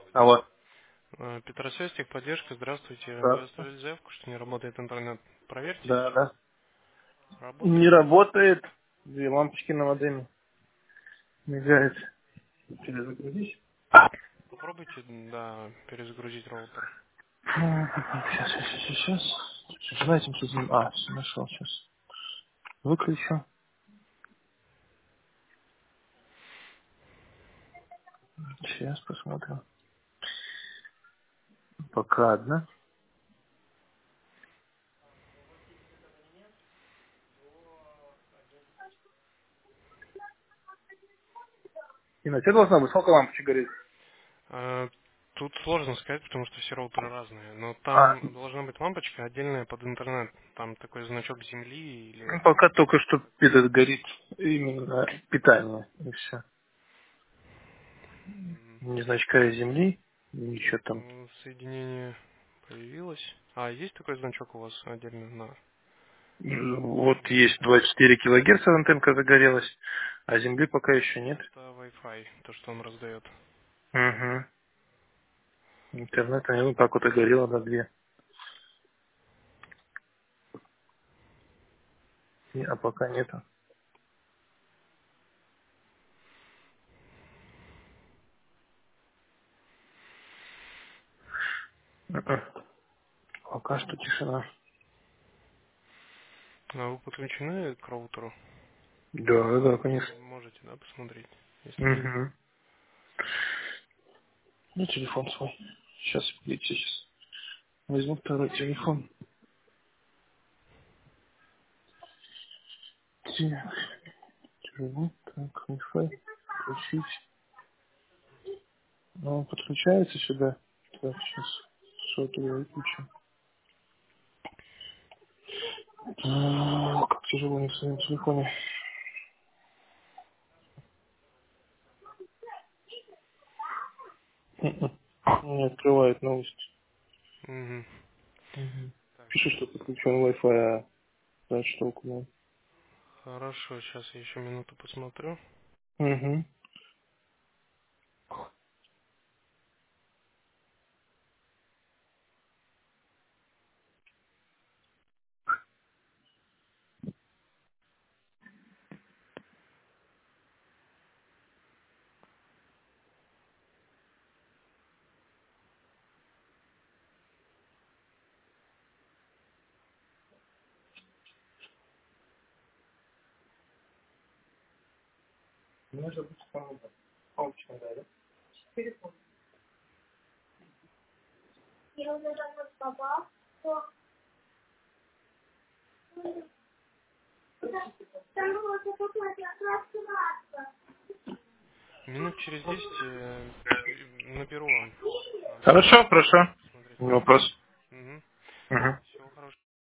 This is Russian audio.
Алло. Петросвязь, техподдержка, здравствуйте. Вы Да, оставили заявку, что не работает интернет. Проверьте да, сейчас. да. Не Работает? работает. Две лампочки на модеме мигают. Перезагрузись. Попробуйте, да, перезагрузить роутер. Сейчас. Знаете, что за... А, всё, нашел сейчас. Выключу. Сейчас посмотрим. Пока одна. И на тебе должна быть. Сколько лампочек горит? А, Тут сложно сказать, потому что все роутеры разные. Но А, там должна быть лампочка отдельная под интернет. Там такой значок земли или... ну, пока только что этот горит именно питание. И все. м, Не значка земли. Ничего там. Соединение появилось. А, есть такой значок у вас отдельно на Вот земле? есть 24 килогерца антенка загорелась, а земли пока еще нет. Это Wi-Fi, то, что он раздает. Угу. Интернет, ну так вот и горело до две. А пока нету. Мгм. Пока что тишина. А вы подключены к роутеру? Да, да, конечно. Можете, да, посмотреть, если нет. Угу. Ну, телефон свой. Сейчас, видите, сейчас. Возьму второй телефон. Так, живу. Так, Wi-Fi. Включить. Ну, он подключается сюда. Так, сейчас сотовый выключу. Как тяжело не в своем телефоне. Мгм. Не открывает новость. Мгм. Мгм. Так, Пишет, сейчас. что подключен Wi-Fi, а дальше толку нет. Хорошо, сейчас я еще минуту посмотрю. Угу. Минут через 10 наберу вам. Надо Хорошо, хорошо. посмотреть Не лампочки. вопрос. Угу. Угу.